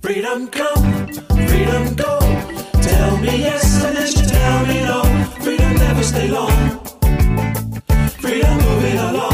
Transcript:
Freedom come, freedom go. Tell me yes and then you tell me no. Freedom never stay long. Freedom moving along.